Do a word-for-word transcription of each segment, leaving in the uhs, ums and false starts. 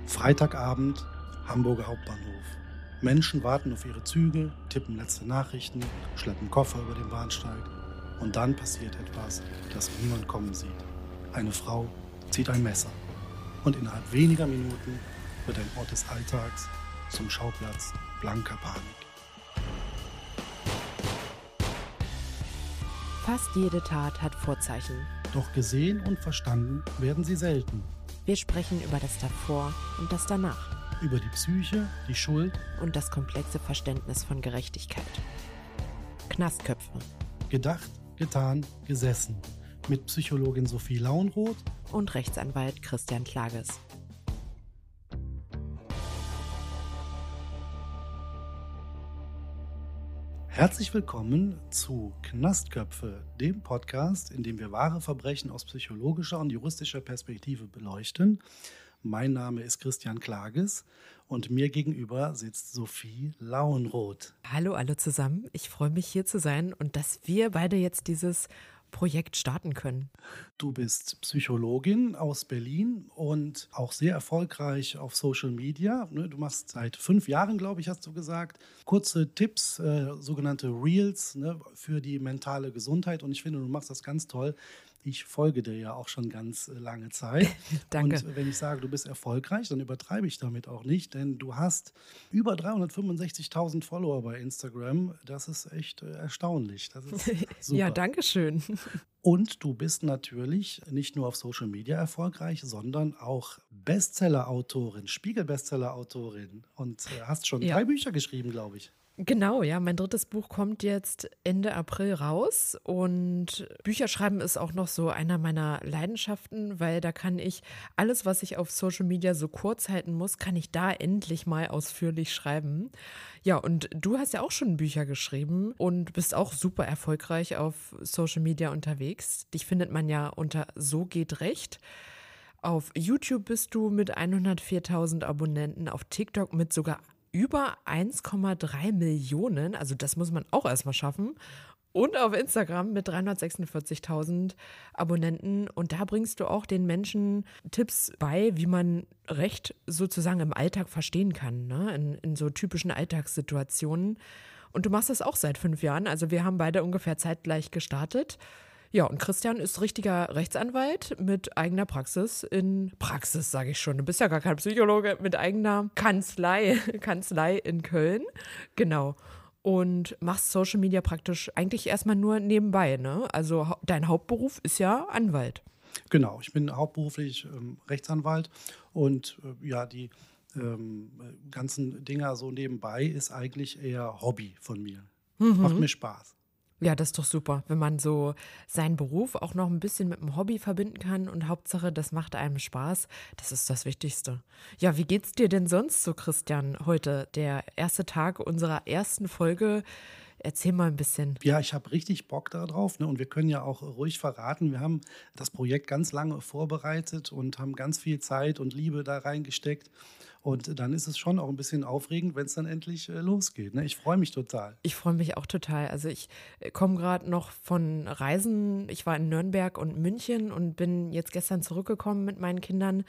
Freitagabend, Hamburger Hauptbahnhof. Menschen warten auf ihre Züge, tippen letzte Nachrichten, schleppen Koffer über den Bahnsteig. Und dann passiert etwas, das niemand kommen sieht. Eine Frau zieht ein Messer. Und innerhalb weniger Minuten wird ein Ort des Alltags zum Schauplatz blanker Panik. Fast jede Tat hat Vorzeichen. Doch gesehen und verstanden werden sie selten. Wir sprechen über das Davor und das Danach. Über die Psyche, die Schuld und das komplexe Verständnis von Gerechtigkeit. Knastköpfe. Gedacht, getan, gesessen. Mit Psychologin Sophie Lauenroth und Rechtsanwalt Christian Klages. Herzlich willkommen zu Knastköpfe, dem Podcast, in dem wir wahre Verbrechen aus psychologischer und juristischer Perspektive beleuchten. Mein Name ist Christian Klages und mir gegenüber sitzt Sophie Lauenroth. Hallo alle zusammen, ich freue mich hier zu sein und dass wir beide jetzt dieses Projekt starten können. Du bist Psychologin aus Berlin und auch sehr erfolgreich auf Social Media. Du machst seit fünf Jahren, glaube ich, hast du gesagt, kurze Tipps, äh, sogenannte Reels, ne, für die mentale Gesundheit. Und ich finde, du machst das ganz toll. Ich folge dir ja auch schon ganz lange Zeit. Danke. Und wenn ich sage, du bist erfolgreich, dann übertreibe ich damit auch nicht, denn du hast über dreihundertfünfundsechzigtausend Follower bei Instagram. Das ist echt äh, erstaunlich. Das ist super. Ja, danke schön. Und du bist natürlich nicht nur auf Social Media erfolgreich, sondern auch Bestseller-Autorin, Spiegel-Bestseller-Autorin und äh, hast schon ja. drei Bücher geschrieben, glaube ich. Genau, ja, mein drittes Buch kommt jetzt Ende April raus und Bücherschreiben ist auch noch so einer meiner Leidenschaften, weil da kann ich alles, was ich auf Social Media so kurz halten muss, kann ich da endlich mal ausführlich schreiben. Ja, und du hast ja auch schon Bücher geschrieben und bist auch super erfolgreich auf Social Media unterwegs. Dich findet man ja unter So geht Recht. Auf YouTube bist du mit hundertviertausend Abonnenten, auf TikTok mit sogar über eins Komma drei Millionen, also das muss man auch erstmal schaffen. Und auf Instagram mit dreihundertsechsundvierzigtausend Abonnenten. Und da bringst du auch den Menschen Tipps bei, wie man Recht sozusagen im Alltag verstehen kann, ne? In, in so typischen Alltagssituationen. Und du machst das auch seit fünf Jahren. Also wir haben beide ungefähr zeitgleich gestartet. Ja, und Christian ist richtiger Rechtsanwalt mit eigener Praxis in Praxis, sage ich schon. Du bist ja gar kein Psychologe, mit eigener Kanzlei, Kanzlei in Köln. Genau. Und machst Social Media praktisch eigentlich erstmal nur nebenbei, ne? Also dein Hauptberuf ist ja Anwalt. Genau, ich bin hauptberuflich ähm, Rechtsanwalt und äh, ja, die ähm, ganzen Dinger so nebenbei ist eigentlich eher Hobby von mir. Mhm. Macht mir Spaß. Ja, das ist doch super, wenn man so seinen Beruf auch noch ein bisschen mit dem Hobby verbinden kann und Hauptsache, das macht einem Spaß. Das ist das Wichtigste. Ja, wie geht's dir denn sonst so, Christian, heute, der erste Tag unserer ersten Folge? Erzähl mal ein bisschen. Ja, ich habe richtig Bock darauf, ne? Und wir können ja auch ruhig verraten, wir haben das Projekt ganz lange vorbereitet und haben ganz viel Zeit und Liebe da reingesteckt. Und dann ist es schon auch ein bisschen aufregend, wenn es dann endlich äh, losgeht. Ne? Ich freue mich total. Ich freue mich auch total. Also ich komme gerade noch von Reisen. Ich war in Nürnberg und München und bin jetzt gestern zurückgekommen mit meinen Kindern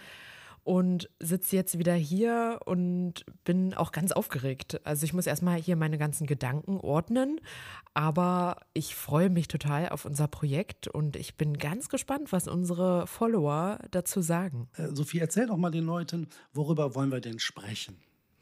und sitze jetzt wieder hier und bin auch ganz aufgeregt. Also ich muss erstmal hier meine ganzen Gedanken ordnen, aber ich freue mich total auf unser Projekt und ich bin ganz gespannt, was unsere Follower dazu sagen. Äh, Sophie, erzähl doch mal den Leuten, worüber wollen wir denn sprechen?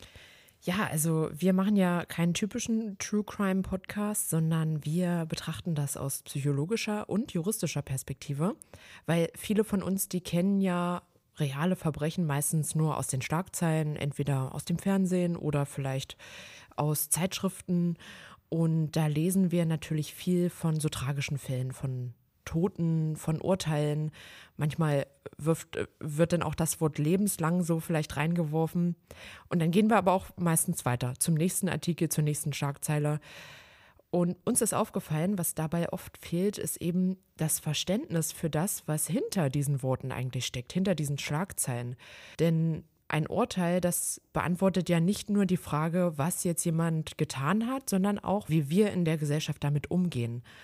Ja, also wir machen ja keinen typischen True Crime Podcast, sondern wir betrachten das aus psychologischer und juristischer Perspektive, weil viele von uns, die kennen ja reale Verbrechen meistens nur aus den Schlagzeilen, entweder aus dem Fernsehen oder vielleicht aus Zeitschriften. Und da lesen wir natürlich viel von so tragischen Fällen, von Toten, von Urteilen. Manchmal wirft, wird dann auch das Wort lebenslang so vielleicht reingeworfen. Und dann gehen wir aber auch meistens weiter zum nächsten Artikel, zur nächsten Schlagzeile. Und uns ist aufgefallen, was dabei oft fehlt, ist eben das Verständnis für das, was hinter diesen Worten eigentlich steckt, hinter diesen Schlagzeilen. Denn ein Urteil, das beantwortet ja nicht nur die Frage, was jetzt jemand getan hat, sondern auch, wie wir in der Gesellschaft damit umgehen.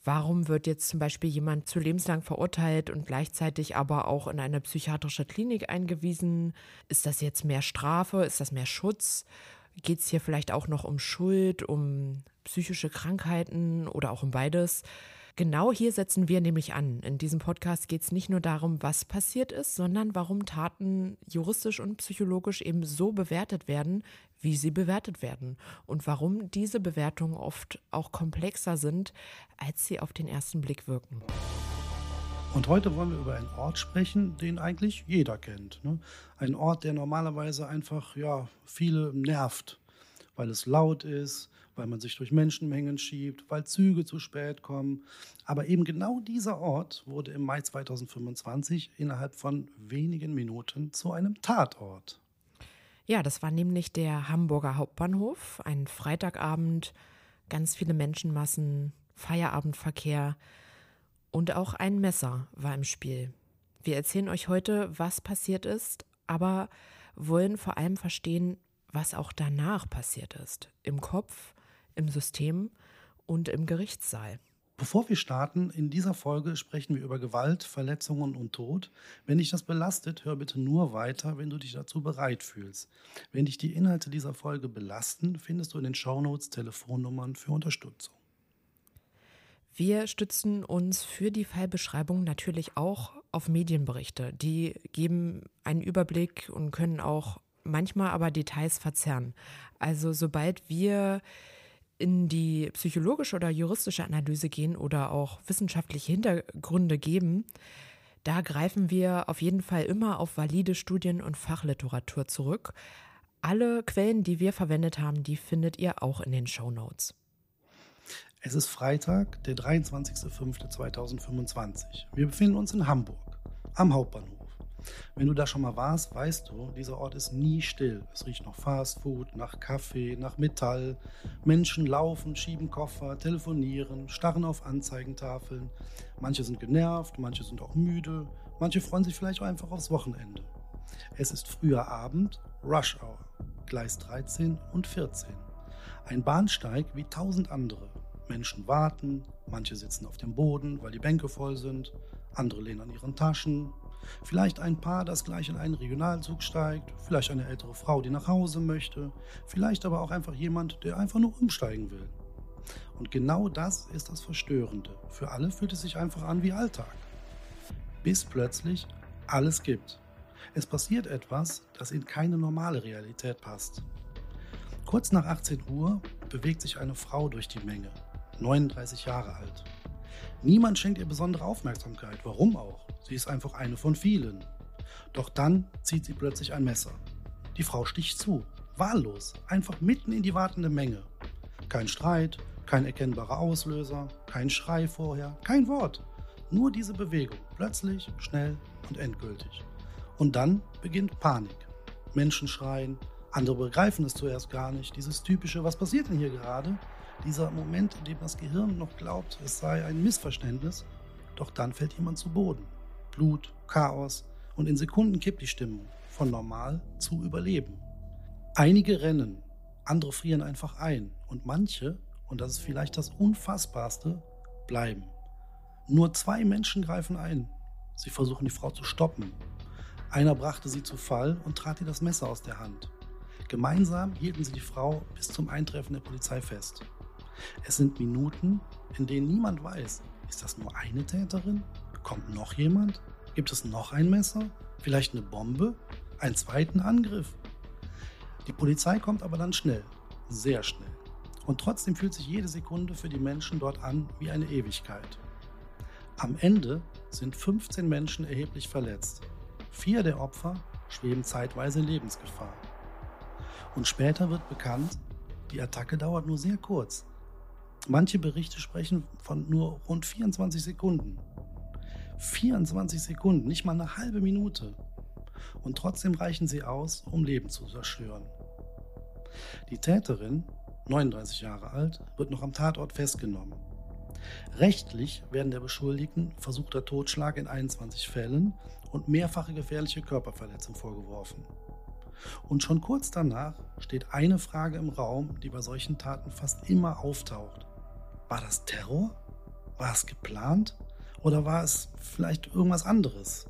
Warum wird jetzt zum Beispiel jemand zu lebenslang verurteilt und gleichzeitig aber auch in eine psychiatrische Klinik eingewiesen? Ist das jetzt mehr Strafe? Ist das mehr Schutz? Geht es hier vielleicht auch noch um Schuld, um psychische Krankheiten oder auch um beides? Genau hier setzen wir nämlich an. In diesem Podcast geht es nicht nur darum, was passiert ist, sondern warum Taten juristisch und psychologisch eben so bewertet werden, wie sie bewertet werden. Und warum diese Bewertungen oft auch komplexer sind, als sie auf den ersten Blick wirken. Und heute wollen wir über einen Ort sprechen, den eigentlich jeder kennt. Ne? Ein Ort, der normalerweise einfach ja, viele nervt, weil es laut ist, weil man sich durch Menschenmengen schiebt, weil Züge zu spät kommen. Aber eben genau dieser Ort wurde im Mai zweitausendfünfundzwanzig innerhalb von wenigen Minuten zu einem Tatort. Ja, das war nämlich der Hamburger Hauptbahnhof, ein Freitagabend, ganz viele Menschenmassen, Feierabendverkehr und auch ein Messer war im Spiel. Wir erzählen euch heute, was passiert ist, aber wollen vor allem verstehen, was auch danach passiert ist, im Kopf, im System und im Gerichtssaal. Bevor wir starten, in dieser Folge sprechen wir über Gewalt, Verletzungen und Tod. Wenn dich das belastet, hör bitte nur weiter, wenn du dich dazu bereit fühlst. Wenn dich die Inhalte dieser Folge belasten, findest du in den Shownotes Telefonnummern für Unterstützung. Wir stützen uns für die Fallbeschreibung natürlich auch auf Medienberichte. Die geben einen Überblick und können auch manchmal aber Details verzerren. Also sobald wir in die psychologische oder juristische Analyse gehen oder auch wissenschaftliche Hintergründe geben, da greifen wir auf jeden Fall immer auf valide Studien und Fachliteratur zurück. Alle Quellen, die wir verwendet haben, die findet ihr auch in den Shownotes. Es ist Freitag, der dreiundzwanzigster fünfter zweitausendfünfundzwanzig. Wir befinden uns in Hamburg, am Hauptbahnhof. Wenn du da schon mal warst, weißt du, dieser Ort ist nie still. Es riecht nach Fastfood, nach Kaffee, nach Metall. Menschen laufen, schieben Koffer, telefonieren, starren auf Anzeigentafeln. Manche sind genervt, manche sind auch müde, manche freuen sich vielleicht auch einfach aufs Wochenende. Es ist früher Abend, Rush Hour, Gleis dreizehn und vierzehn. Ein Bahnsteig wie tausend andere. Menschen warten, manche sitzen auf dem Boden, weil die Bänke voll sind, andere lehnen an ihren Taschen. Vielleicht ein Paar, das gleich in einen Regionalzug steigt, vielleicht eine ältere Frau, die nach Hause möchte, vielleicht aber auch einfach jemand, der einfach nur umsteigen will. Und genau das ist das Verstörende. Für alle fühlt es sich einfach an wie Alltag. Bis plötzlich alles gibt. Es passiert etwas, das in keine normale Realität passt. Kurz nach achtzehn Uhr bewegt sich eine Frau durch die Menge, neununddreißig Jahre alt. Niemand schenkt ihr besondere Aufmerksamkeit. Warum auch? Sie ist einfach eine von vielen. Doch dann zieht sie plötzlich ein Messer. Die Frau sticht zu, wahllos, einfach mitten in die wartende Menge. Kein Streit, kein erkennbarer Auslöser, kein Schrei vorher, kein Wort. Nur diese Bewegung, plötzlich, schnell und endgültig. Und dann beginnt Panik. Menschen schreien, andere begreifen es zuerst gar nicht. Dieses typische, was passiert denn hier gerade? Dieser Moment, in dem das Gehirn noch glaubt, es sei ein Missverständnis, doch dann fällt jemand zu Boden. Blut, Chaos und in Sekunden kippt die Stimmung von normal zu Überleben. Einige rennen, andere frieren einfach ein und manche, und das ist vielleicht das Unfassbarste, bleiben. Nur zwei Menschen greifen ein. Sie versuchen die Frau zu stoppen. Einer brachte sie zu Fall und trat ihr das Messer aus der Hand. Gemeinsam hielten sie die Frau bis zum Eintreffen der Polizei fest. Es sind Minuten, in denen niemand weiß, ist das nur eine Täterin? Kommt noch jemand? Gibt es noch ein Messer? Vielleicht eine Bombe? Einen zweiten Angriff? Die Polizei kommt aber dann schnell, sehr schnell. Und trotzdem fühlt sich jede Sekunde für die Menschen dort an wie eine Ewigkeit. Am Ende sind fünfzehn Menschen erheblich verletzt. Vier der Opfer schweben zeitweise in Lebensgefahr. Und später wird bekannt, die Attacke dauert nur sehr kurz. Manche Berichte sprechen von nur rund vierundzwanzig Sekunden. vierundzwanzig Sekunden, nicht mal eine halbe Minute. Und trotzdem reichen sie aus, um Leben zu zerstören. Die Täterin, neununddreißig Jahre alt, wird noch am Tatort festgenommen. Rechtlich werden der Beschuldigten versuchter Totschlag in einundzwanzig Fällen und mehrfache gefährliche Körperverletzung vorgeworfen. Und schon kurz danach steht eine Frage im Raum, die bei solchen Taten fast immer auftaucht. War das Terror? War es geplant oder war es vielleicht irgendwas anderes?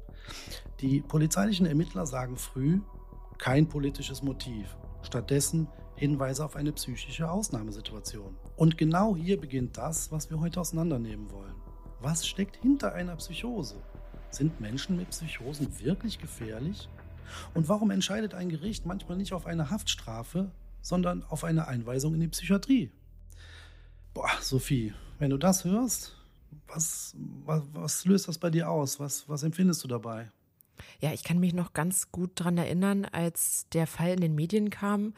Die polizeilichen Ermittler sagen früh, kein politisches Motiv. Stattdessen Hinweise auf eine psychische Ausnahmesituation. Und genau hier beginnt das, was wir heute auseinandernehmen wollen. Was steckt hinter einer Psychose? Sind Menschen mit Psychosen wirklich gefährlich? Und warum entscheidet ein Gericht manchmal nicht auf eine Haftstrafe, sondern auf eine Einweisung in die Psychiatrie? Boah, Sophie, wenn du das hörst, was, was, was löst das bei dir aus? Was, was empfindest du dabei? Ja, ich kann mich noch ganz gut dran erinnern, als der Fall in den Medien kam.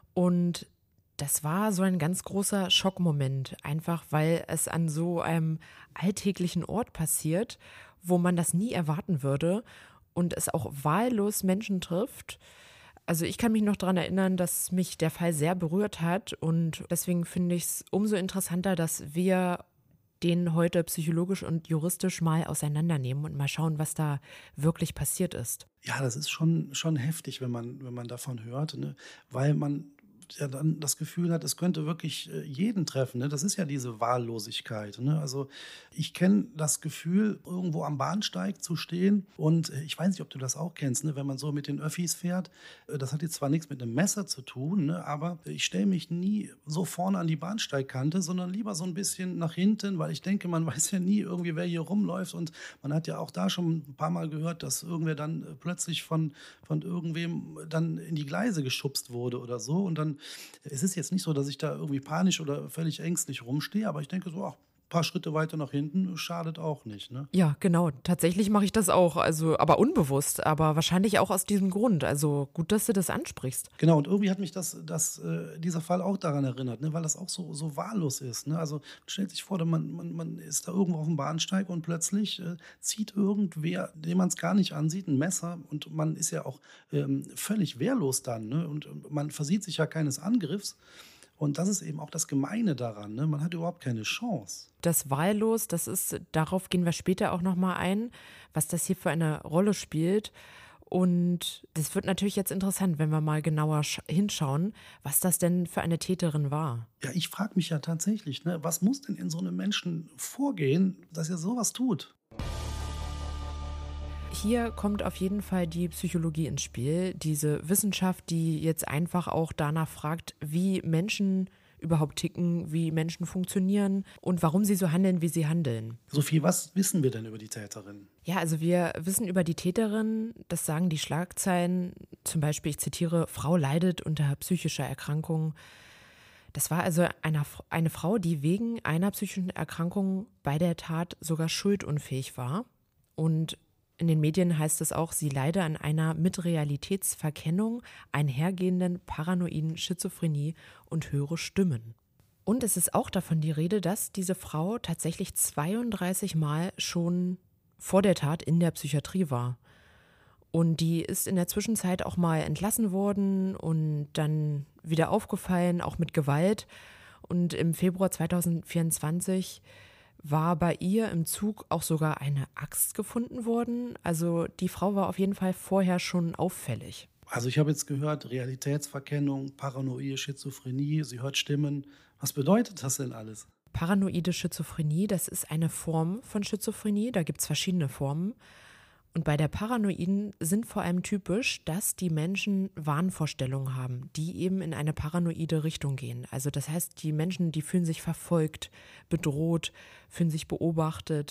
Und das war so ein ganz großer Schockmoment, einfach weil es an so einem alltäglichen Ort passiert, wo man das nie erwarten würde und es auch wahllos Menschen trifft. Also ich kann mich noch daran erinnern, dass mich der Fall sehr berührt hat und deswegen finde ich es umso interessanter, dass wir den heute psychologisch und juristisch mal auseinandernehmen und mal schauen, was da wirklich passiert ist. Ja, das ist schon, schon heftig, wenn man, wenn man davon hört, ne? Weil man ja dann das Gefühl hat, es könnte wirklich äh, jeden treffen. Ne? Das ist ja diese Wahllosigkeit. Ne? Also ich kenne das Gefühl, irgendwo am Bahnsteig zu stehen und äh, ich weiß nicht, ob du das auch kennst, ne? Wenn man so mit den Öffis fährt. Äh, das hat jetzt zwar nichts mit einem Messer zu tun, ne? Aber ich stelle mich nie so vorne an die Bahnsteigkante, sondern lieber so ein bisschen nach hinten, weil ich denke, man weiß ja nie irgendwie, wer hier rumläuft und man hat ja auch da schon ein paar Mal gehört, dass irgendwer dann äh, plötzlich von, von irgendwem dann in die Gleise geschubst wurde oder so und dann es ist jetzt nicht so, dass ich da irgendwie panisch oder völlig ängstlich rumstehe, aber ich denke so, ach, ein paar Schritte weiter nach hinten schadet auch nicht. Ne? Ja, genau. Tatsächlich mache ich das auch, also aber unbewusst, aber wahrscheinlich auch aus diesem Grund. Also gut, dass du das ansprichst. Genau, und irgendwie hat mich das, das, äh, dieser Fall auch daran erinnert, ne? Weil das auch so, so wahllos ist. Ne? Also man stellt sich vor, man, man, man ist da irgendwo auf dem Bahnsteig und plötzlich äh, zieht irgendwer, den man es gar nicht ansieht, ein Messer und man ist ja auch ähm, völlig wehrlos dann. Ne? Und und man versieht sich ja keines Angriffs. Und das ist eben auch das Gemeine daran. Ne? Man hat überhaupt keine Chance. Das wahllos, das ist, darauf gehen wir später auch nochmal ein, was das hier für eine Rolle spielt. Und das wird natürlich jetzt interessant, wenn wir mal genauer hinschauen, was das denn für eine Täterin war. Ja, ich frage mich ja tatsächlich, ne, was muss denn in so einem Menschen vorgehen, dass er sowas tut? Hier kommt auf jeden Fall die Psychologie ins Spiel, diese Wissenschaft, die jetzt einfach auch danach fragt, wie Menschen überhaupt ticken, wie Menschen funktionieren und warum sie so handeln, wie sie handeln. Sophie, was wissen wir denn über die Täterin? Ja, also wir wissen über die Täterin, das sagen die Schlagzeilen, zum Beispiel, ich zitiere, Frau leidet unter psychischer Erkrankung. Das war also eine, eine Frau, die wegen einer psychischen Erkrankung bei der Tat sogar schuldunfähig war. Und in den Medien heißt es auch, sie leide an einer mit Realitätsverkennung einhergehenden paranoiden Schizophrenie und höre Stimmen. Und es ist auch davon die Rede, dass diese Frau tatsächlich zweiunddreißig Mal schon vor der Tat in der Psychiatrie war. Und die ist in der Zwischenzeit auch mal entlassen worden und dann wieder aufgefallen, auch mit Gewalt. Und im Februar zweitausendvierundzwanzig war bei ihr im Zug auch sogar eine Axt gefunden worden. Also die Frau war auf jeden Fall vorher schon auffällig. Also ich habe jetzt gehört, Realitätsverkennung, paranoide Schizophrenie, sie hört Stimmen. Was bedeutet das denn alles? Paranoide Schizophrenie, das ist eine Form von Schizophrenie, da gibt es verschiedene Formen. Und bei der Paranoiden sind vor allem typisch, dass die Menschen Wahnvorstellungen haben, die eben in eine paranoide Richtung gehen. Also das heißt, die Menschen, die fühlen sich verfolgt, bedroht, fühlen sich beobachtet.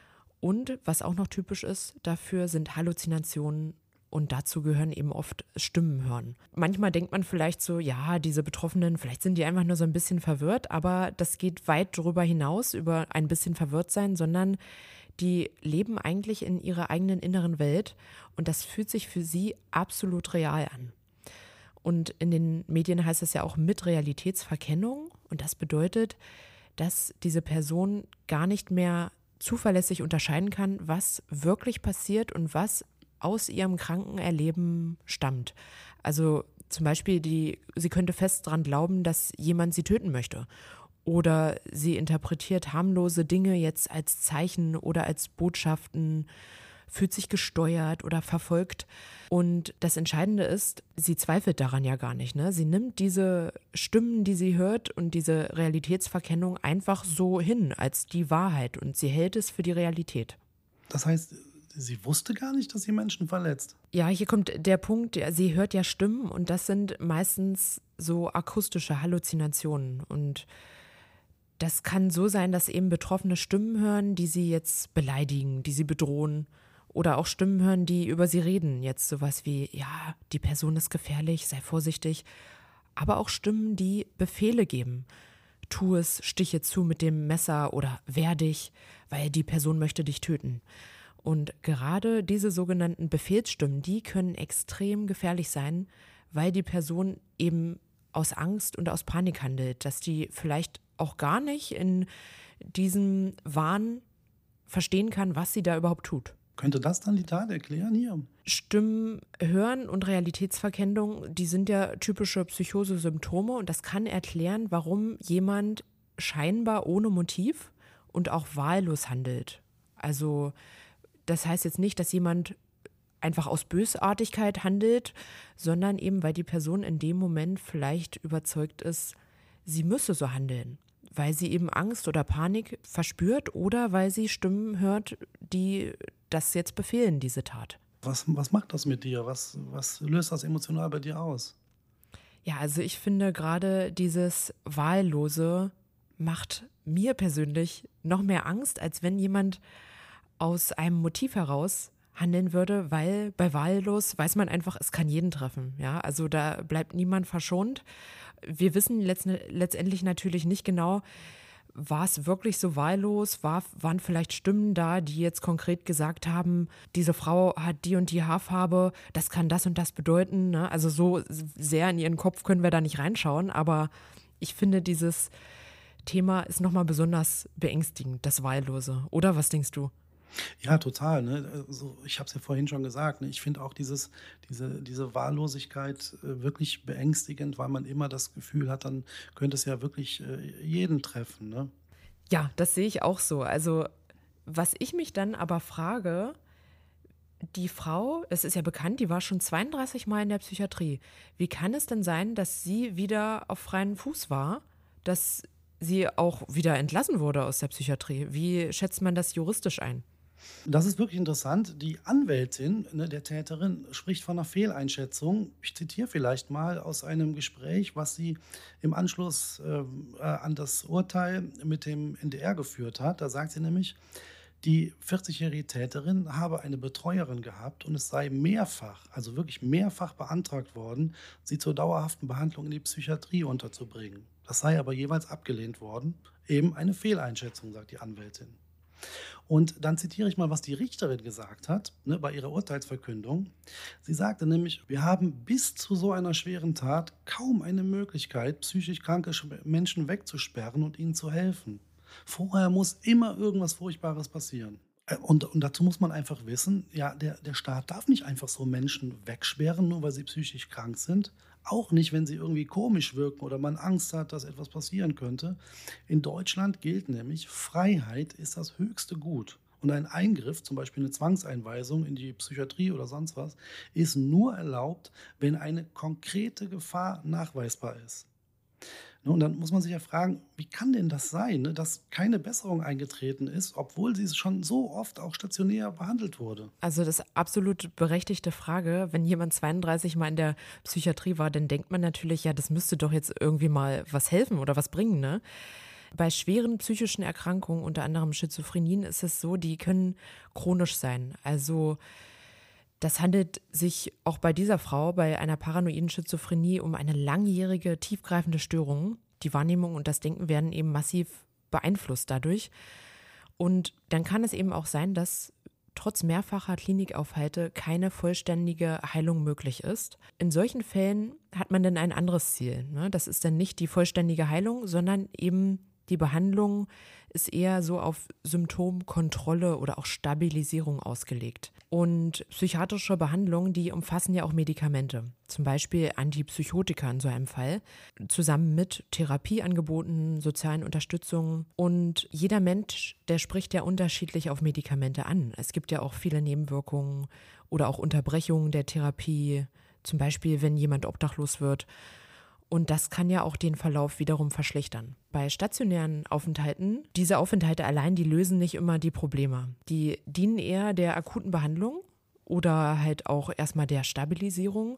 Und was auch noch typisch ist dafür, sind Halluzinationen. Und dazu gehören eben oft Stimmen hören. Manchmal denkt man vielleicht so, ja, diese Betroffenen, vielleicht sind die einfach nur so ein bisschen verwirrt, aber das geht weit darüber hinaus, über ein bisschen verwirrt sein, sondern die leben eigentlich in ihrer eigenen inneren Welt und das fühlt sich für sie absolut real an. Und in den Medien heißt es ja auch mit Realitätsverkennung und das bedeutet, dass diese Person gar nicht mehr zuverlässig unterscheiden kann, was wirklich passiert und was aus ihrem kranken Erleben stammt. Also zum Beispiel, die, sie könnte fest daran glauben, dass jemand sie töten möchte. Oder sie interpretiert harmlose Dinge jetzt als Zeichen oder als Botschaften fühlt sich gesteuert oder verfolgt. Und das Entscheidende ist, sie zweifelt daran ja gar nicht. Ne? Sie nimmt diese Stimmen, die sie hört und diese Realitätsverkennung einfach so hin als die Wahrheit und sie hält es für die Realität. Das heißt, sie wusste gar nicht, dass sie Menschen verletzt? Ja, hier kommt der Punkt, sie hört ja Stimmen und das sind meistens so akustische Halluzinationen. Und das kann so sein, dass eben Betroffene Stimmen hören, die sie jetzt beleidigen, die sie bedrohen. Oder auch Stimmen hören, die über sie reden. Jetzt sowas wie, ja, die Person ist gefährlich, sei vorsichtig. Aber auch Stimmen, die Befehle geben. Tu es, stiche zu mit dem Messer oder wehr dich, weil die Person möchte dich töten. Und gerade diese sogenannten Befehlsstimmen, die können extrem gefährlich sein, weil die Person eben aus Angst und aus Panik handelt, dass die vielleicht auch gar nicht in diesem Wahn verstehen kann, was sie da überhaupt tut. Könnte das dann die Tat erklären hier? Stimmen hören und Realitätsverkennung, die sind ja typische Psychose-Symptome und das kann erklären, warum jemand scheinbar ohne Motiv und auch wahllos handelt. Also das heißt jetzt nicht, dass jemand einfach aus Bösartigkeit handelt, sondern eben, weil die Person in dem Moment vielleicht überzeugt ist, sie müsse so handeln, weil sie eben Angst oder Panik verspürt oder weil sie Stimmen hört, die das jetzt befehlen, diese Tat. Was, was macht das mit dir? Was, was löst das emotional bei dir aus? Ja, also ich finde gerade dieses Wahllose macht mir persönlich noch mehr Angst, als wenn jemand aus einem Motiv heraus handeln würde, weil bei wahllos weiß man einfach, es kann jeden treffen. Ja, also da bleibt niemand verschont. Wir wissen letztendlich natürlich nicht genau, war es wirklich so wahllos? War, waren vielleicht Stimmen da, die jetzt konkret gesagt haben, diese Frau hat die und die Haarfarbe, das kann das und das bedeuten. Ne? Also so sehr in ihren Kopf können wir da nicht reinschauen, aber ich finde, dieses Thema ist nochmal besonders beängstigend, das Wahllose. Oder was denkst du? Ja, total. Ne? Also ich habe es ja vorhin schon gesagt. Ne? Ich finde auch dieses, diese, diese Wahllosigkeit äh, wirklich beängstigend, weil man immer das Gefühl hat, dann könnte es ja wirklich äh, jeden treffen. Ne? Ja, das sehe ich auch so. Also was ich mich dann aber frage, die Frau, es ist ja bekannt, die war schon zweiunddreißig Mal in der Psychiatrie. Wie kann es denn sein, dass sie wieder auf freiem Fuß war, dass sie auch wieder entlassen wurde aus der Psychiatrie? Wie schätzt man das juristisch ein? Das ist wirklich interessant. Die Anwältin, ne, der Täterin spricht von einer Fehleinschätzung. Ich zitiere vielleicht mal aus einem Gespräch, was sie im Anschluss äh, an das Urteil mit dem N D R geführt hat. Da sagt sie nämlich, die vierzigjährige Täterin habe eine Betreuerin gehabt und es sei mehrfach, also wirklich mehrfach beantragt worden, sie zur dauerhaften Behandlung in die Psychiatrie unterzubringen. Das sei aber jeweils abgelehnt worden. Eben eine Fehleinschätzung, sagt die Anwältin. Und dann zitiere ich mal, was die Richterin gesagt hat, ne, bei ihrer Urteilsverkündung. Sie sagte nämlich, wir haben bis zu so einer schweren Tat kaum eine Möglichkeit, psychisch kranke Menschen wegzusperren und ihnen zu helfen. Vorher muss immer irgendwas Furchtbares passieren. Und, und dazu muss man einfach wissen, ja, der, der Staat darf nicht einfach so Menschen wegsperren, nur weil sie psychisch krank sind. Auch nicht, wenn sie irgendwie komisch wirken oder man Angst hat, dass etwas passieren könnte. In Deutschland gilt nämlich, Freiheit ist das höchste Gut. Und ein Eingriff, zum Beispiel eine Zwangseinweisung in die Psychiatrie oder sonst was, ist nur erlaubt, wenn eine konkrete Gefahr nachweisbar ist. Und dann muss man sich ja fragen, wie kann denn das sein, dass keine Besserung eingetreten ist, obwohl sie schon so oft auch stationär behandelt wurde? Also das ist absolut berechtigte Frage. Wenn jemand zweiunddreißig Mal in der Psychiatrie war, dann denkt man natürlich, ja, das müsste doch jetzt irgendwie mal was helfen oder was bringen, ne? Bei schweren psychischen Erkrankungen, unter anderem Schizophrenien, ist es so, die können chronisch sein. Also das handelt sich auch bei dieser Frau, bei einer paranoiden Schizophrenie, um eine langjährige, tiefgreifende Störung. Die Wahrnehmung und das Denken werden eben massiv beeinflusst dadurch. Und dann kann es eben auch sein, dass trotz mehrfacher Klinikaufhalte keine vollständige Heilung möglich ist. In solchen Fällen hat man dann ein anderes Ziel. Ne? Das ist dann nicht die vollständige Heilung, sondern eben Die Behandlung ist eher so auf Symptomkontrolle oder auch Stabilisierung ausgelegt. Und psychiatrische Behandlungen, die umfassen ja auch Medikamente, zum Beispiel Antipsychotika in so einem Fall, zusammen mit Therapieangeboten, sozialen Unterstützungen. Und jeder Mensch, der spricht ja unterschiedlich auf Medikamente an. Es gibt ja auch viele Nebenwirkungen oder auch Unterbrechungen der Therapie, zum Beispiel wenn jemand obdachlos wird. Und das kann ja auch den Verlauf wiederum verschlechtern. Bei stationären Aufenthalten, diese Aufenthalte allein, die lösen nicht immer die Probleme. Die dienen eher der akuten Behandlung oder halt auch erstmal der Stabilisierung.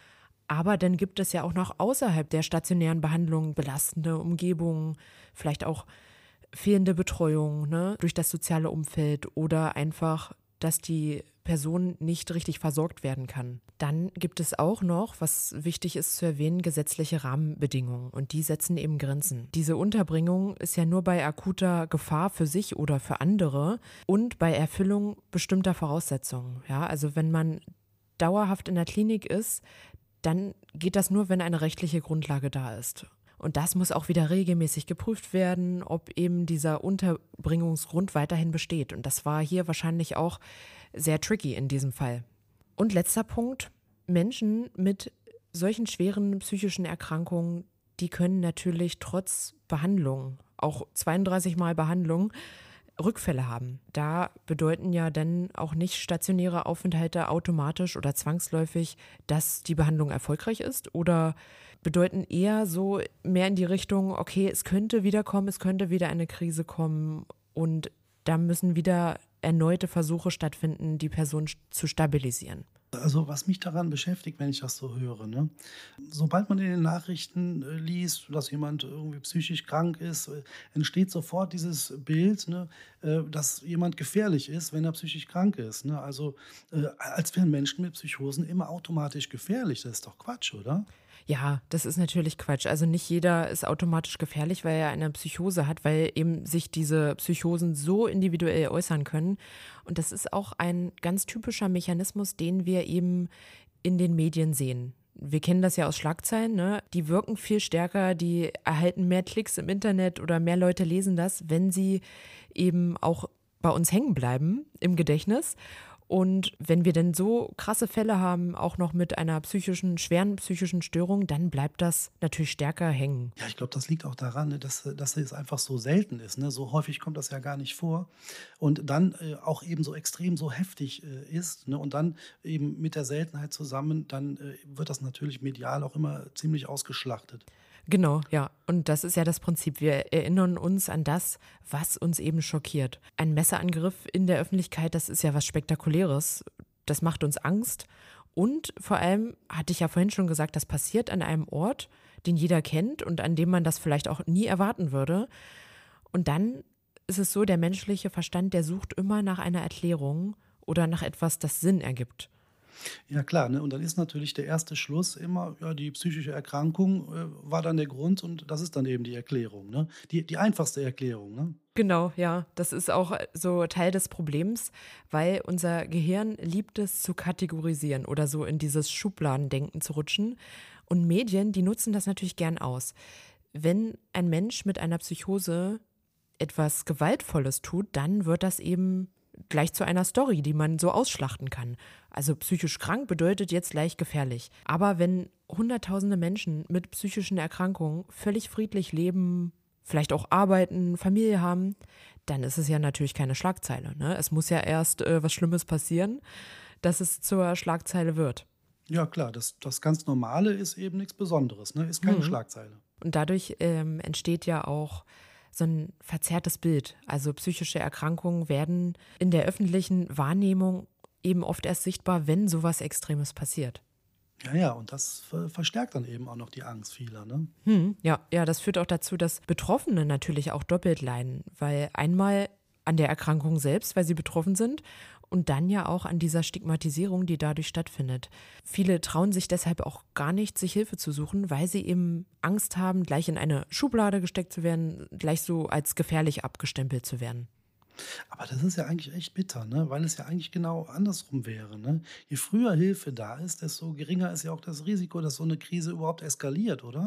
Aber dann gibt es ja auch noch außerhalb der stationären Behandlung belastende Umgebungen, vielleicht auch fehlende Betreuung, ne, durch das soziale Umfeld oder einfach, dass die Person nicht richtig versorgt werden kann. Dann gibt es auch noch, was wichtig ist zu erwähnen, gesetzliche Rahmenbedingungen und die setzen eben Grenzen. Diese Unterbringung ist ja nur bei akuter Gefahr für sich oder für andere und bei Erfüllung bestimmter Voraussetzungen. Ja, also wenn man dauerhaft in der Klinik ist, dann geht das nur, wenn eine rechtliche Grundlage da ist. Und das muss auch wieder regelmäßig geprüft werden, ob eben dieser Unterbringungsgrund weiterhin besteht. Und das war hier wahrscheinlich auch sehr tricky in diesem Fall. Und letzter Punkt, Menschen mit solchen schweren psychischen Erkrankungen, die können natürlich trotz Behandlung, auch zweiunddreißig Mal Behandlung, Rückfälle haben. Da bedeuten ja dann auch nicht stationäre Aufenthalte automatisch oder zwangsläufig, dass die Behandlung erfolgreich ist oder bedeuten eher so mehr in die Richtung, okay, es könnte wieder kommen, es könnte wieder eine Krise kommen und da müssen wieder erneute Versuche stattfinden, die Person zu stabilisieren. Also was mich daran beschäftigt, wenn ich das so höre, ne? Sobald man in den Nachrichten äh, liest, dass jemand irgendwie psychisch krank ist, äh, entsteht sofort dieses Bild, ne, äh, dass jemand gefährlich ist, wenn er psychisch krank ist. Ne? Also äh, als wären Menschen mit Psychosen immer automatisch gefährlich. Das ist doch Quatsch, oder? Ja, das ist natürlich Quatsch. Also nicht jeder ist automatisch gefährlich, weil er eine Psychose hat, weil eben sich diese Psychosen so individuell äußern können. Und das ist auch ein ganz typischer Mechanismus, den wir eben in den Medien sehen. Wir kennen das ja aus Schlagzeilen, ne? Die wirken viel stärker, die erhalten mehr Klicks im Internet oder mehr Leute lesen das, wenn sie eben auch bei uns hängen bleiben im Gedächtnis. Und wenn wir denn so krasse Fälle haben, auch noch mit einer psychischen, schweren psychischen Störung, dann bleibt das natürlich stärker hängen. Ja, ich glaube, das liegt auch daran, ne, dass, dass es einfach so selten ist. Ne? So häufig kommt das ja gar nicht vor. Und dann äh, auch eben so extrem so heftig äh, ist. Ne? Und dann eben mit der Seltenheit zusammen, dann äh, wird das natürlich medial auch immer ziemlich ausgeschlachtet. Genau, ja. Und das ist ja das Prinzip. Wir erinnern uns an das, was uns eben schockiert. Ein Messerangriff in der Öffentlichkeit, das ist ja was Spektakuläres. Das macht uns Angst. Und vor allem, hatte ich ja vorhin schon gesagt, das passiert an einem Ort, den jeder kennt und an dem man das vielleicht auch nie erwarten würde. Und dann ist es so, der menschliche Verstand, der sucht immer nach einer Erklärung oder nach etwas, das Sinn ergibt. Ja klar, ne? Und dann ist natürlich der erste Schluss immer, ja, die psychische Erkrankung äh, war dann der Grund und das ist dann eben die Erklärung, ne? Die, die einfachste Erklärung, ne? Genau, ja, das ist auch so Teil des Problems, weil unser Gehirn liebt es zu kategorisieren oder so in dieses Schubladendenken zu rutschen. Und Medien, die nutzen das natürlich gern aus. Wenn ein Mensch mit einer Psychose etwas Gewaltvolles tut, dann wird das eben gleich zu einer Story, die man so ausschlachten kann. Also psychisch krank bedeutet jetzt gleich gefährlich. Aber wenn hunderttausende Menschen mit psychischen Erkrankungen völlig friedlich leben, vielleicht auch arbeiten, Familie haben, dann ist es ja natürlich keine Schlagzeile. Ne? Es muss ja erst äh, was Schlimmes passieren, dass es zur Schlagzeile wird. Ja klar, das, das ganz Normale ist eben nichts Besonderes, ne? Ist keine Mhm. Schlagzeile. Und dadurch ähm, entsteht ja auch so ein verzerrtes Bild. Also psychische Erkrankungen werden in der öffentlichen Wahrnehmung eben oft erst sichtbar, wenn sowas Extremes passiert. Ja, ja, und das ver verstärkt dann eben auch noch die Angst vieler, ne? Hm, ja, ja, das führt auch dazu, dass Betroffene natürlich auch doppelt leiden, weil einmal an der Erkrankung selbst, weil sie betroffen sind und dann ja auch an dieser Stigmatisierung, die dadurch stattfindet. Viele trauen sich deshalb auch gar nicht, sich Hilfe zu suchen, weil sie eben Angst haben, gleich in eine Schublade gesteckt zu werden, gleich so als gefährlich abgestempelt zu werden. Aber das ist ja eigentlich echt bitter, ne? Weil es ja eigentlich genau andersrum wäre, ne? Je früher Hilfe da ist, desto geringer ist ja auch das Risiko, dass so eine Krise überhaupt eskaliert, oder?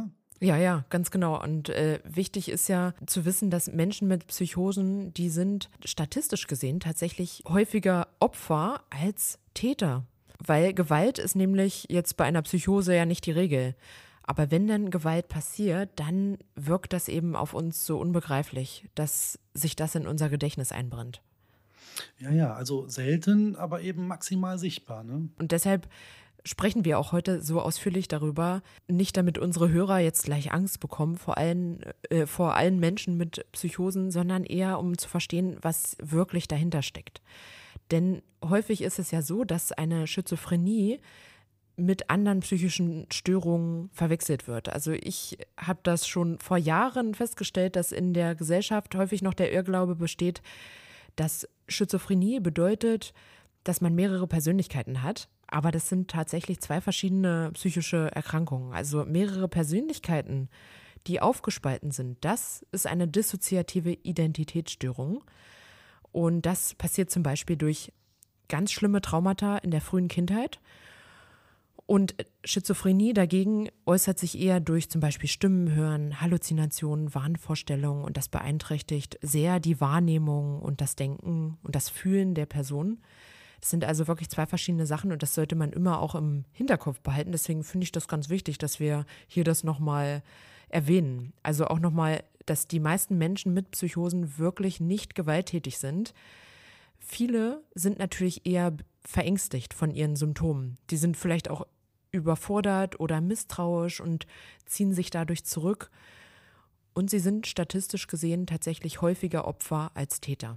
Ja, ja, ganz genau. Und äh, wichtig ist ja zu wissen, dass Menschen mit Psychosen, die sind statistisch gesehen tatsächlich häufiger Opfer als Täter. Weil Gewalt ist nämlich jetzt bei einer Psychose ja nicht die Regel. Aber wenn dann Gewalt passiert, dann wirkt das eben auf uns so unbegreiflich, dass sich das in unser Gedächtnis einbrennt. Ja, ja, also selten, aber eben maximal sichtbar, ne? Und deshalb sprechen wir auch heute so ausführlich darüber, nicht damit unsere Hörer jetzt gleich Angst bekommen vor allen, äh, vor allen Menschen mit Psychosen, sondern eher um zu verstehen, was wirklich dahinter steckt. Denn häufig ist es ja so, dass eine Schizophrenie mit anderen psychischen Störungen verwechselt wird. Also ich habe das schon vor Jahren festgestellt, dass in der Gesellschaft häufig noch der Irrglaube besteht, dass Schizophrenie bedeutet, dass man mehrere Persönlichkeiten hat. Aber das sind tatsächlich zwei verschiedene psychische Erkrankungen. Also mehrere Persönlichkeiten, die aufgespalten sind, das ist eine dissoziative Identitätsstörung. Und das passiert zum Beispiel durch ganz schlimme Traumata in der frühen Kindheit. Und Schizophrenie dagegen äußert sich eher durch zum Beispiel Stimmen hören, Halluzinationen, Wahnvorstellungen, und das beeinträchtigt sehr die Wahrnehmung und das Denken und das Fühlen der Person. Das sind also wirklich zwei verschiedene Sachen und das sollte man immer auch im Hinterkopf behalten. Deswegen finde ich das ganz wichtig, dass wir hier das nochmal erwähnen. Also auch nochmal, dass die meisten Menschen mit Psychosen wirklich nicht gewalttätig sind. Viele sind natürlich eher verängstigt von ihren Symptomen. Die sind vielleicht auch überfordert oder misstrauisch und ziehen sich dadurch zurück. Und sie sind statistisch gesehen tatsächlich häufiger Opfer als Täter.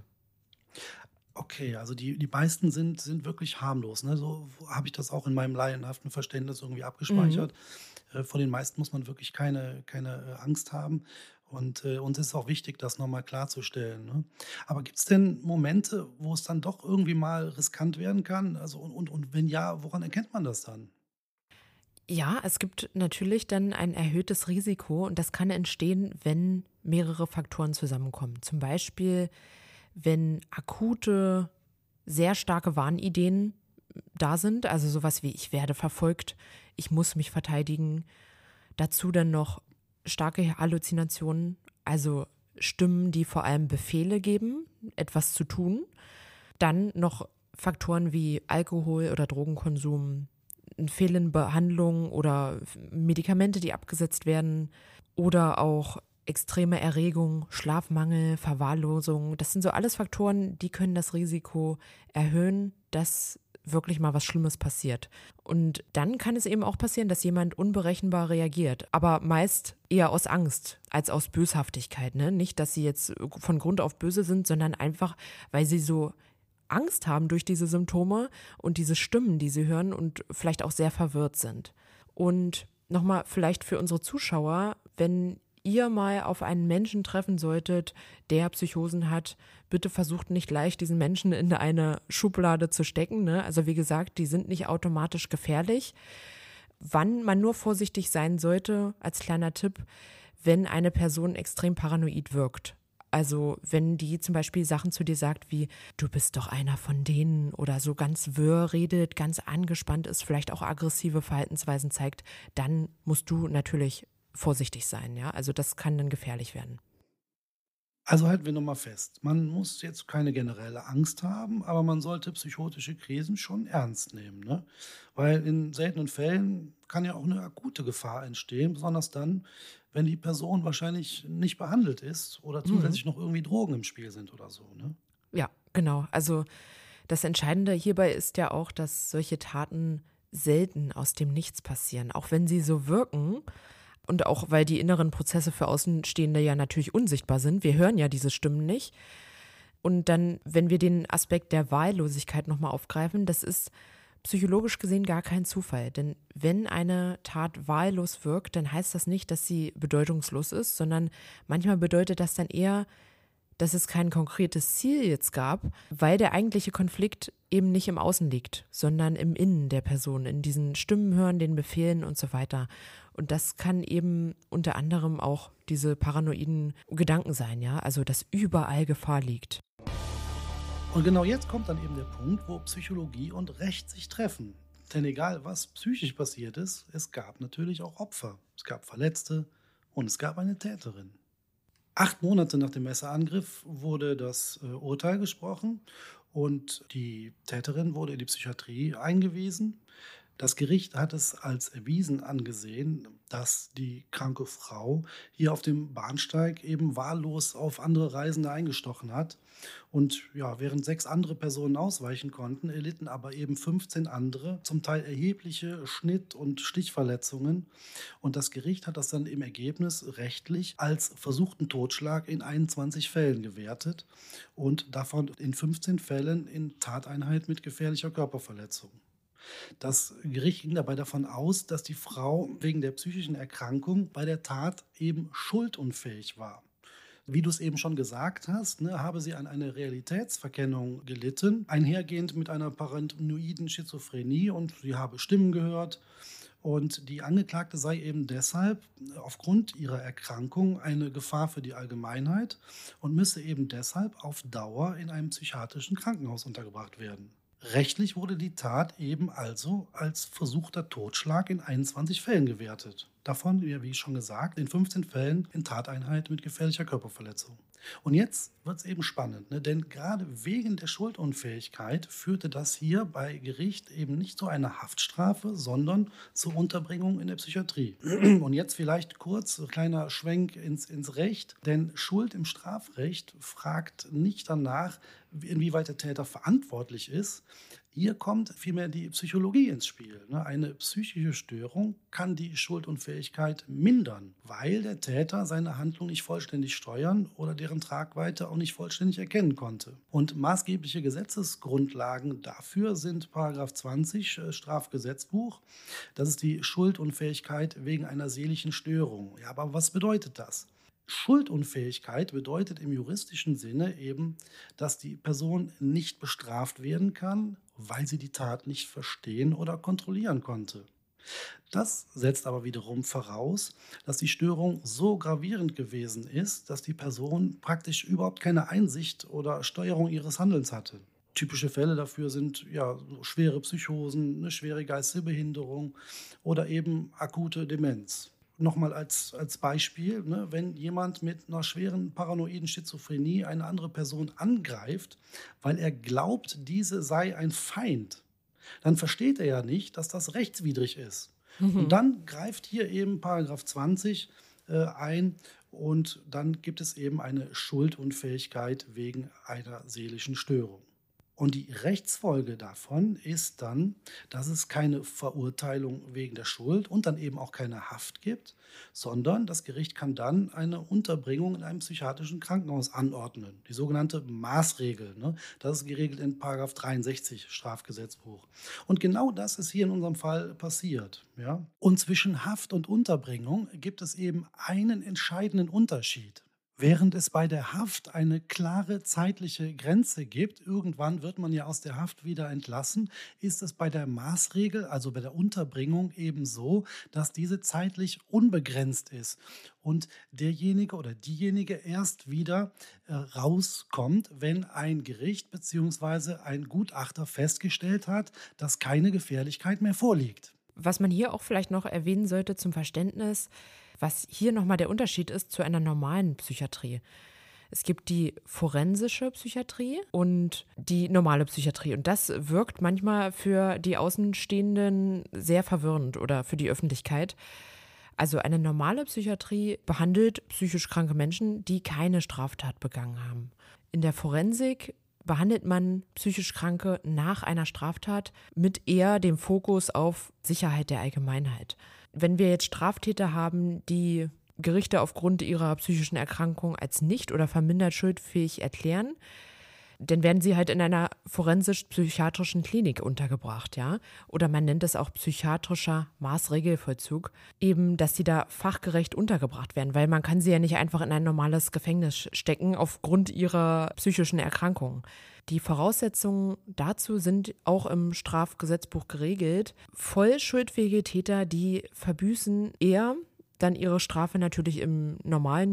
Okay, also die, die meisten sind, sind wirklich harmlos. Ne? So habe ich das auch in meinem laienhaften Verständnis irgendwie Mhm. abgespeichert. Äh, vor den meisten muss man wirklich keine, keine äh, Angst haben. Und äh, uns ist auch wichtig, das nochmal klarzustellen. Ne? Aber gibt es denn Momente, wo es dann doch irgendwie mal riskant werden kann? Also und, und, und wenn ja, woran erkennt man das dann? Ja, es gibt natürlich dann ein erhöhtes Risiko und das kann entstehen, wenn mehrere Faktoren zusammenkommen. Zum Beispiel, wenn akute, sehr starke Wahnideen da sind, also sowas wie ich werde verfolgt, ich muss mich verteidigen. Dazu dann noch starke Halluzinationen, also Stimmen, die vor allem Befehle geben, etwas zu tun. Dann noch Faktoren wie Alkohol- oder Drogenkonsum, ein fehlende Behandlung oder Medikamente, die abgesetzt werden oder auch extreme Erregung, Schlafmangel, Verwahrlosung. Das sind so alles Faktoren, die können das Risiko erhöhen, dass wirklich mal was Schlimmes passiert. Und dann kann es eben auch passieren, dass jemand unberechenbar reagiert, aber meist eher aus Angst als aus Böshaftigkeit. Ne? Nicht, dass sie jetzt von Grund auf böse sind, sondern einfach, weil sie so Angst haben durch diese Symptome und diese Stimmen, die sie hören und vielleicht auch sehr verwirrt sind. Und nochmal vielleicht für unsere Zuschauer, wenn ihr mal auf einen Menschen treffen solltet, der Psychosen hat, bitte versucht nicht leicht, diesen Menschen in eine Schublade zu stecken. Ne? Also wie gesagt, die sind nicht automatisch gefährlich. Wann man nur vorsichtig sein sollte, als kleiner Tipp, wenn eine Person extrem paranoid wirkt. Also wenn die zum Beispiel Sachen zu dir sagt wie, du bist doch einer von denen oder so ganz wirr redet, ganz angespannt ist, vielleicht auch aggressive Verhaltensweisen zeigt, dann musst du natürlich vorsichtig sein, ja. Also das kann dann gefährlich werden. Also halten wir nochmal fest. Man muss jetzt keine generelle Angst haben, aber man sollte psychotische Krisen schon ernst nehmen, ne? Weil in seltenen Fällen kann ja auch eine akute Gefahr entstehen, besonders dann, wenn die Person wahrscheinlich nicht behandelt ist oder Mhm. zusätzlich noch irgendwie Drogen im Spiel sind oder so, ne? Ja, genau. Also das Entscheidende hierbei ist ja auch, dass solche Taten selten aus dem Nichts passieren, auch wenn sie so wirken. Und auch weil die inneren Prozesse für Außenstehende ja natürlich unsichtbar sind. Wir hören ja diese Stimmen nicht. Und dann, wenn wir den Aspekt der Wahllosigkeit nochmal aufgreifen, das ist psychologisch gesehen gar kein Zufall. Denn wenn eine Tat wahllos wirkt, dann heißt das nicht, dass sie bedeutungslos ist, sondern manchmal bedeutet das dann eher, dass es kein konkretes Ziel jetzt gab, weil der eigentliche Konflikt eben nicht im Außen liegt, sondern im Innen der Person, in diesen Stimmen hören, den Befehlen und so weiter. Und das kann eben unter anderem auch diese paranoiden Gedanken sein, ja, also dass überall Gefahr liegt. Und genau jetzt kommt dann eben der Punkt, wo Psychologie und Recht sich treffen. Denn egal, was psychisch passiert ist, es gab natürlich auch Opfer. Es gab Verletzte, und es gab eine Täterin. Acht Monate nach dem Messerangriff wurde das äh, Urteil gesprochen und die Täterin wurde in die Psychiatrie eingewiesen. Das Gericht hat es als erwiesen angesehen, dass die kranke Frau hier auf dem Bahnsteig eben wahllos auf andere Reisende eingestochen hat. Und ja, während sechs andere Personen ausweichen konnten, erlitten aber eben fünfzehn andere zum Teil erhebliche Schnitt- und Stichverletzungen. Und das Gericht hat das dann im Ergebnis rechtlich als versuchten Totschlag in einundzwanzig Fällen gewertet und davon in fünfzehn Fällen in Tateinheit mit gefährlicher Körperverletzung. Das Gericht ging dabei davon aus, dass die Frau wegen der psychischen Erkrankung bei der Tat eben schuldunfähig war. Wie du es eben schon gesagt hast, ne, habe sie an einer Realitätsverkennung gelitten, einhergehend mit einer paranoiden Schizophrenie, und sie habe Stimmen gehört. Und die Angeklagte sei eben deshalb aufgrund ihrer Erkrankung eine Gefahr für die Allgemeinheit und müsse eben deshalb auf Dauer in einem psychiatrischen Krankenhaus untergebracht werden. Rechtlich wurde die Tat eben also als versuchter Totschlag in einundzwanzig Fällen gewertet. Davon, ja, wie schon gesagt, in fünfzehn Fällen in Tateinheit mit gefährlicher Körperverletzung. Und jetzt wird es eben spannend, ne? Denn gerade wegen der Schuldunfähigkeit führte das hier bei Gericht eben nicht zu einer Haftstrafe, sondern zur Unterbringung in der Psychiatrie. Und jetzt vielleicht kurz ein kleiner Schwenk ins, ins Recht, denn Schuld im Strafrecht fragt nicht danach, inwieweit der Täter verantwortlich ist. Hier kommt vielmehr die Psychologie ins Spiel. Eine psychische Störung kann die Schuldunfähigkeit mindern, weil der Täter seine Handlung nicht vollständig steuern oder deren Tragweite auch nicht vollständig erkennen konnte. Und maßgebliche Gesetzesgrundlagen dafür sind Paragraph zwanzig Strafgesetzbuch. Das ist die Schuldunfähigkeit wegen einer seelischen Störung. Ja, aber was bedeutet das? Schuldunfähigkeit bedeutet im juristischen Sinne eben, dass die Person nicht bestraft werden kann, weil sie die Tat nicht verstehen oder kontrollieren konnte. Das setzt aber wiederum voraus, dass die Störung so gravierend gewesen ist, dass die Person praktisch überhaupt keine Einsicht oder Steuerung ihres Handelns hatte. Typische Fälle dafür sind ja so schwere Psychosen, eine schwere geistige Behinderung oder eben akute Demenz. Nochmal als, als Beispiel, ne, wenn jemand mit einer schweren paranoiden Schizophrenie eine andere Person angreift, weil er glaubt, diese sei ein Feind, dann versteht er ja nicht, dass das rechtswidrig ist. Mhm. Und dann greift hier eben Paragraph zwanzig äh, ein und dann gibt es eben eine Schuldunfähigkeit wegen einer seelischen Störung. Und die Rechtsfolge davon ist dann, dass es keine Verurteilung wegen der Schuld und dann eben auch keine Haft gibt, sondern das Gericht kann dann eine Unterbringung in einem psychiatrischen Krankenhaus anordnen. Die sogenannte Maßregel. Ne? Das ist geregelt in Paragraph dreiundsechzig Strafgesetzbuch. Und genau das ist hier in unserem Fall passiert. Ja? Und zwischen Haft und Unterbringung gibt es eben einen entscheidenden Unterschied. Während es bei der Haft eine klare zeitliche Grenze gibt, irgendwann wird man ja aus der Haft wieder entlassen, ist es bei der Maßregel, also bei der Unterbringung eben so, dass diese zeitlich unbegrenzt ist und derjenige oder diejenige erst wieder äh, rauskommt, wenn ein Gericht bzw. ein Gutachter festgestellt hat, dass keine Gefährlichkeit mehr vorliegt. Was man hier auch vielleicht noch erwähnen sollte zum Verständnis, was hier nochmal der Unterschied ist zu einer normalen Psychiatrie. Es gibt die forensische Psychiatrie und die normale Psychiatrie. Und das wirkt manchmal für die Außenstehenden sehr verwirrend oder für die Öffentlichkeit. Also eine normale Psychiatrie behandelt psychisch kranke Menschen, die keine Straftat begangen haben. In der Forensik behandelt man psychisch Kranke nach einer Straftat mit eher dem Fokus auf Sicherheit der Allgemeinheit. Wenn wir jetzt Straftäter haben, die Gerichte aufgrund ihrer psychischen Erkrankung als nicht oder vermindert schuldfähig erklären, dann werden sie halt in einer forensisch-psychiatrischen Klinik untergebracht, ja. Oder man nennt es auch psychiatrischer Maßregelvollzug, eben, dass sie da fachgerecht untergebracht werden, weil man kann sie ja nicht einfach in ein normales Gefängnis stecken aufgrund ihrer psychischen Erkrankung. Die Voraussetzungen dazu sind auch im Strafgesetzbuch geregelt. Voll schuldfähige Täter, die verbüßen eher dann ihre Strafe natürlich im normalen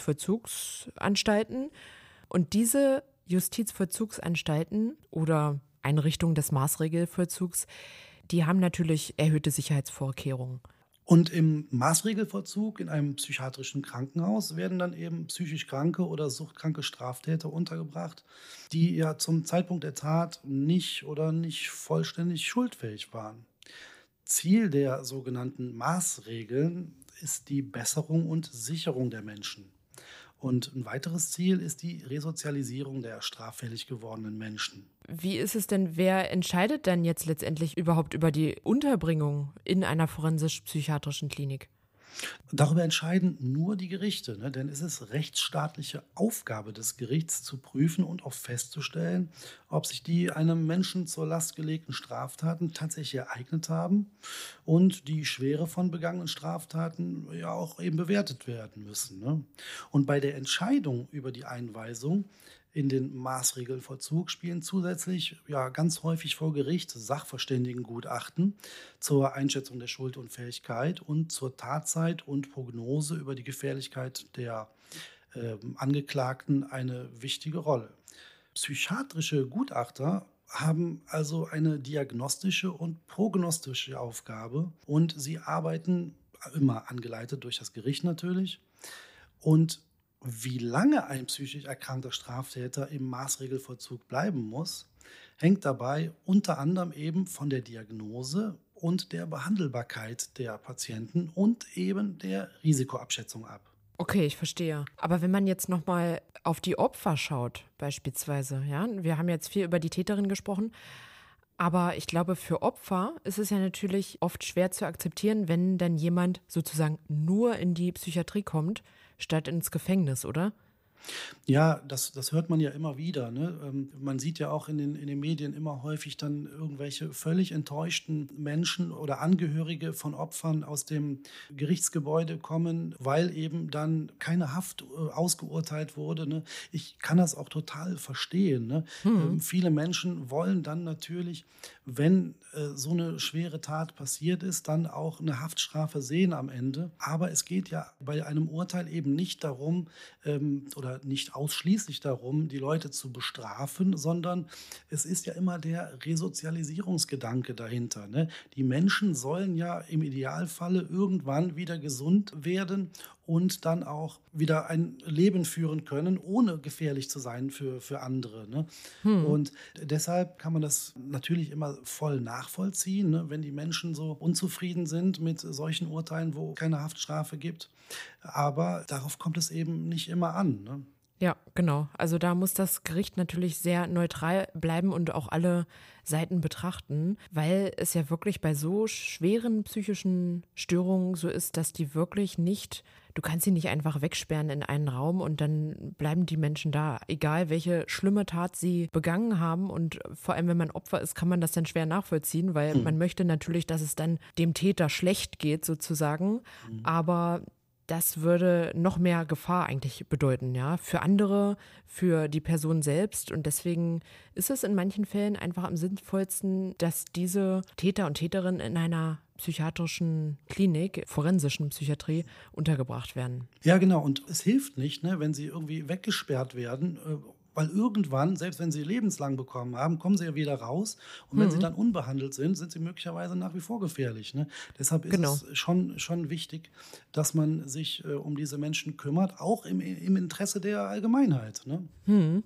Justizvollzugsanstalten. Und diese Justizvollzugsanstalten oder Einrichtungen des Maßregelvollzugs, die haben natürlich erhöhte Sicherheitsvorkehrungen. Und im Maßregelvollzug in einem psychiatrischen Krankenhaus werden dann eben psychisch kranke oder suchtkranke Straftäter untergebracht, die ja zum Zeitpunkt der Tat nicht oder nicht vollständig schuldfähig waren. Ziel der sogenannten Maßregeln ist die Besserung und Sicherung der Menschen. Und ein weiteres Ziel ist die Resozialisierung der straffällig gewordenen Menschen. Wie ist es denn, wer entscheidet denn jetzt letztendlich überhaupt über die Unterbringung in einer forensisch-psychiatrischen Klinik? Darüber entscheiden nur die Gerichte, ne? Denn es ist rechtsstaatliche Aufgabe des Gerichts zu prüfen und auch festzustellen, ob sich die einem Menschen zur Last gelegten Straftaten tatsächlich ereignet haben und die Schwere von begangenen Straftaten ja auch eben bewertet werden müssen. Ne? Und bei der Entscheidung über die Einweisung in den Maßregelvollzug spielen zusätzlich ja ganz häufig vor Gericht Sachverständigengutachten zur Einschätzung der Schuldunfähigkeit und zur Tatzeit und Prognose über die Gefährlichkeit der ähm, Angeklagten eine wichtige Rolle. Psychiatrische Gutachter haben also eine diagnostische und prognostische Aufgabe und sie arbeiten immer angeleitet durch das Gericht natürlich. Und wie lange ein psychisch erkrankter Straftäter im Maßregelvollzug bleiben muss, hängt dabei unter anderem eben von der Diagnose und der Behandelbarkeit der Patienten und eben der Risikoabschätzung ab. Okay, ich verstehe. Aber wenn man jetzt nochmal auf die Opfer schaut, beispielsweise, ja, wir haben jetzt viel über die Täterin gesprochen, aber ich glaube, für Opfer ist es ja natürlich oft schwer zu akzeptieren, wenn dann jemand sozusagen nur in die Psychiatrie kommt, statt ins Gefängnis, oder? Ja, das, das hört man ja immer wieder. Ne? Ähm, man sieht ja auch in den, in den Medien immer häufig dann irgendwelche völlig enttäuschten Menschen oder Angehörige von Opfern aus dem Gerichtsgebäude kommen, weil eben dann keine Haft äh, ausgeurteilt wurde. Ne? Ich kann das auch total verstehen. Ne? Hm. Ähm, viele Menschen wollen dann natürlich, wenn äh, so eine schwere Tat passiert ist, dann auch eine Haftstrafe sehen am Ende. Aber es geht ja bei einem Urteil eben nicht darum, ähm, oder nicht ausschließlich darum, die Leute zu bestrafen, sondern es ist ja immer der Resozialisierungsgedanke dahinter. Ne? Die Menschen sollen ja im Idealfalle irgendwann wieder gesund werden und dann auch wieder ein Leben führen können, ohne gefährlich zu sein für, für andere. Ne? Hm. Und deshalb kann man das natürlich immer voll nachvollziehen, ne? Wenn die Menschen so unzufrieden sind mit solchen Urteilen, wo keine Haftstrafe gibt. Aber darauf kommt es eben nicht immer an. Ne? Ja, genau. Also da muss das Gericht natürlich sehr neutral bleiben und auch alle Seiten betrachten, weil es ja wirklich bei so schweren psychischen Störungen so ist, dass die wirklich nicht, du kannst sie nicht einfach wegsperren in einen Raum und dann bleiben die Menschen da, egal welche schlimme Tat sie begangen haben. Und vor allem, wenn man Opfer ist, kann man das dann schwer nachvollziehen, weil Hm. man möchte natürlich, dass es dann dem Täter schlecht geht sozusagen, Hm. aber das würde noch mehr Gefahr eigentlich bedeuten, ja, für andere, für die Person selbst. Und deswegen ist es in manchen Fällen einfach am sinnvollsten, dass diese Täter und Täterinnen in einer psychiatrischen Klinik, forensischen Psychiatrie, untergebracht werden. Ja, genau. Und es hilft nicht, ne, wenn sie irgendwie weggesperrt werden, äh, weil irgendwann, selbst wenn sie lebenslang bekommen haben, kommen sie ja wieder raus. Und wenn Mhm. sie dann unbehandelt sind, sind sie möglicherweise nach wie vor gefährlich. Ne? Deshalb ist Genau. es schon, schon wichtig, dass man sich äh, um diese Menschen kümmert, auch im, im Interesse der Allgemeinheit. Ne? Hm.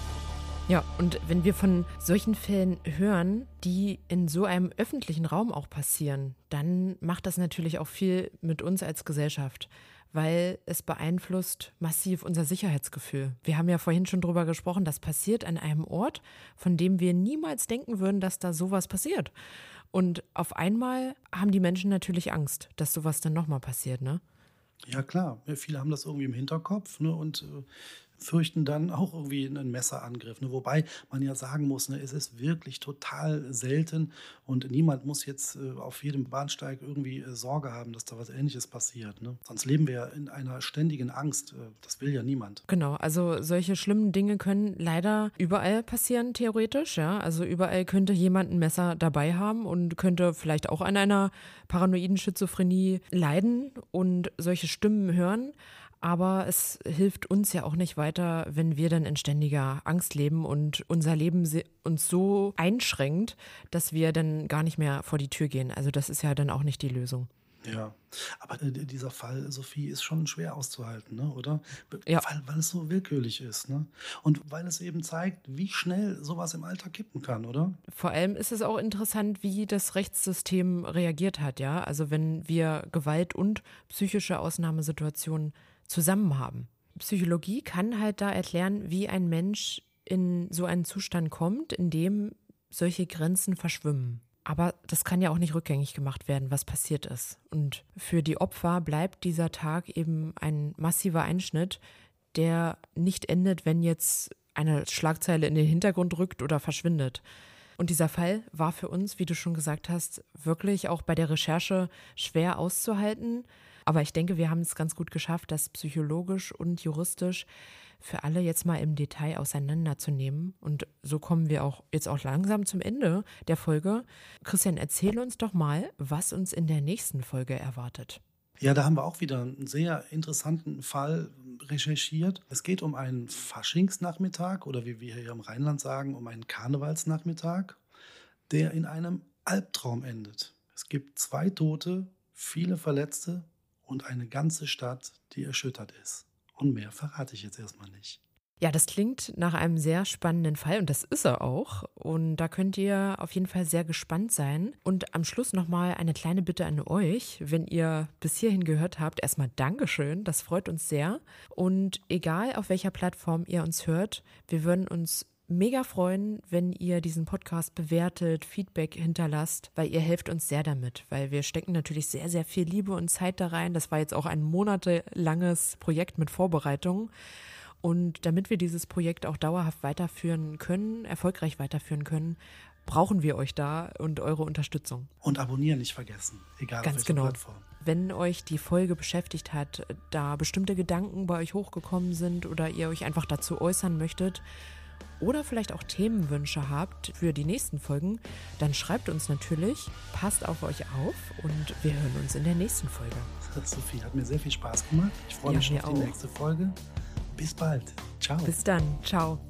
Ja, und wenn wir von solchen Fällen hören, die in so einem öffentlichen Raum auch passieren, dann macht das natürlich auch viel mit uns als Gesellschaft, weil es beeinflusst massiv unser Sicherheitsgefühl. Wir haben ja vorhin schon drüber gesprochen, das passiert an einem Ort, von dem wir niemals denken würden, dass da sowas passiert. Und auf einmal haben die Menschen natürlich Angst, dass sowas dann nochmal passiert, ne? Ja, klar. Ja, viele haben das irgendwie im Hinterkopf, ne, und äh, fürchten dann auch irgendwie einen Messerangriff. Ne? Wobei man ja sagen muss, ne, es ist wirklich total selten und niemand muss jetzt äh, auf jedem Bahnsteig irgendwie äh, Sorge haben, dass da was Ähnliches passiert. Ne? Sonst leben wir ja in einer ständigen Angst. Äh, das will ja niemand. Genau, also solche schlimmen Dinge können leider überall passieren, theoretisch, ja. Also überall könnte jemand ein Messer dabei haben und könnte vielleicht auch an einer paranoiden Schizophrenie leiden und solche Stimmen hören. Aber es hilft uns ja auch nicht weiter, wenn wir dann in ständiger Angst leben und unser Leben se- uns so einschränkt, dass wir dann gar nicht mehr vor die Tür gehen. Also das ist ja dann auch nicht die Lösung. Ja, aber äh, dieser Fall, Sophie, ist schon schwer auszuhalten, ne, oder? W Ja. weil weil es so willkürlich ist, ne? Und weil es eben zeigt, wie schnell sowas im Alltag kippen kann, oder? Vor allem ist es auch interessant, wie das Rechtssystem reagiert hat, ja. Also wenn wir Gewalt und psychische Ausnahmesituationen zusammen haben. Psychologie kann halt da erklären, wie ein Mensch in so einen Zustand kommt, in dem solche Grenzen verschwimmen. Aber das kann ja auch nicht rückgängig gemacht werden, was passiert ist. Und für die Opfer bleibt dieser Tag eben ein massiver Einschnitt, der nicht endet, wenn jetzt eine Schlagzeile in den Hintergrund rückt oder verschwindet. Und dieser Fall war für uns, wie du schon gesagt hast, wirklich auch bei der Recherche schwer auszuhalten. Aber ich denke, wir haben es ganz gut geschafft, das psychologisch und juristisch für alle jetzt mal im Detail auseinanderzunehmen. Und so kommen wir auch jetzt auch langsam zum Ende der Folge. Christian, erzähl uns doch mal, was uns in der nächsten Folge erwartet. Ja, da haben wir auch wieder einen sehr interessanten Fall recherchiert. Es geht um einen Faschingsnachmittag oder wie wir hier im Rheinland sagen, um einen Karnevalsnachmittag, der in einem Albtraum endet. Es gibt zwei Tote, viele Verletzte und eine ganze Stadt, die erschüttert ist. Und mehr verrate ich jetzt erstmal nicht. Ja, das klingt nach einem sehr spannenden Fall und das ist er auch. Und da könnt ihr auf jeden Fall sehr gespannt sein. Und am Schluss nochmal eine kleine Bitte an euch, wenn ihr bis hierhin gehört habt, erstmal Dankeschön, das freut uns sehr. Und egal auf welcher Plattform ihr uns hört, wir würden uns mega freuen, wenn ihr diesen Podcast bewertet, Feedback hinterlasst, weil ihr helft uns sehr damit, weil wir stecken natürlich sehr, sehr viel Liebe und Zeit da rein. Das war jetzt auch ein monatelanges Projekt mit Vorbereitung. Und damit wir dieses Projekt auch dauerhaft weiterführen können, erfolgreich weiterführen können, brauchen wir euch da und eure Unterstützung. Und abonnieren nicht vergessen, egal Ganz auf welcher genau. Plattform. Wenn euch die Folge beschäftigt hat, da bestimmte Gedanken bei euch hochgekommen sind oder ihr euch einfach dazu äußern möchtet oder vielleicht auch Themenwünsche habt für die nächsten Folgen, dann schreibt uns natürlich, passt auf euch auf und wir hören uns in der nächsten Folge. Sophie, hat mir sehr viel Spaß gemacht. Ich freue Ja, mich schon mir auf die auch. nächste Folge. Bis bald. Ciao. Bis dann. Ciao.